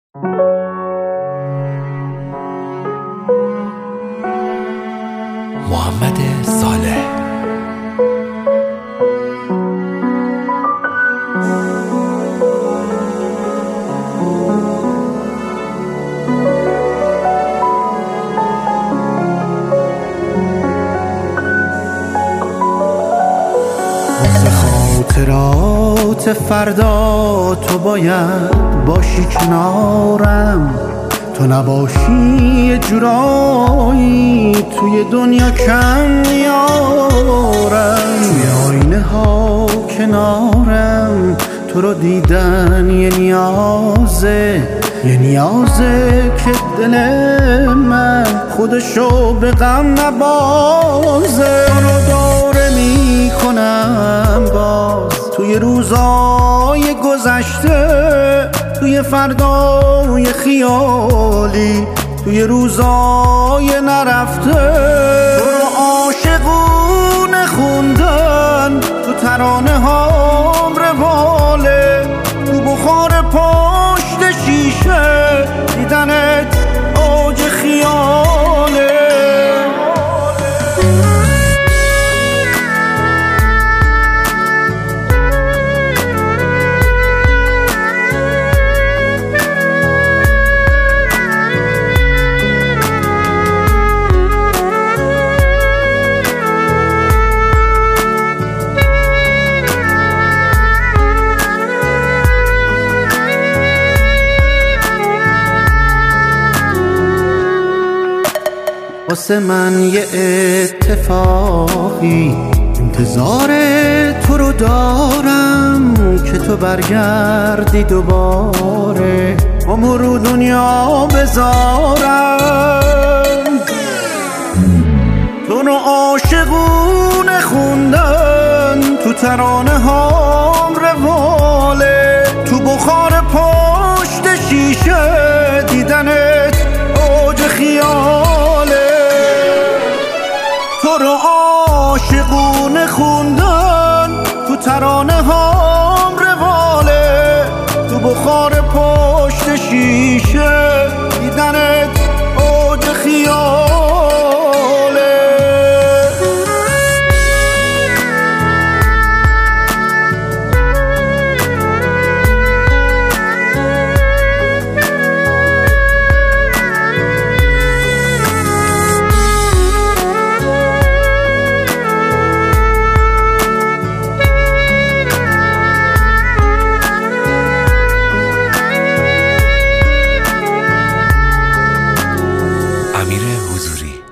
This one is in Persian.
محمد صالح. واسه خاطرات فردا تو باید باشی کنارم، تو نباشی یه جورایی توی دنیا کم میارم. توی آینه ها کنارم تو رو دیدن یه نیازه که دل من خودشو به غم نبازه. رو داره میکنم باز توی روزای گذشته، توی فردای خیالی، توی روزای نرفته. تو رو عاشقونه خوندن تو ترانه هام رواله، تو بخار پشت شیشه دیدنت اوج خیاله. واسه من یه اتفاقی انتظار تو رو دارم که تو برگردی دوباره عمر رو دنیا بذارم. تو رو عاشقونه خوندن تو ترانه هام رواله، تو بخار پشت شیشه دیدنت اوج خیاله. تو رو عاشقونه خوندن تو ترانه هام رواله، تو بخار پشت شیشه دیدنت اوج خیاله. امیر حضوری.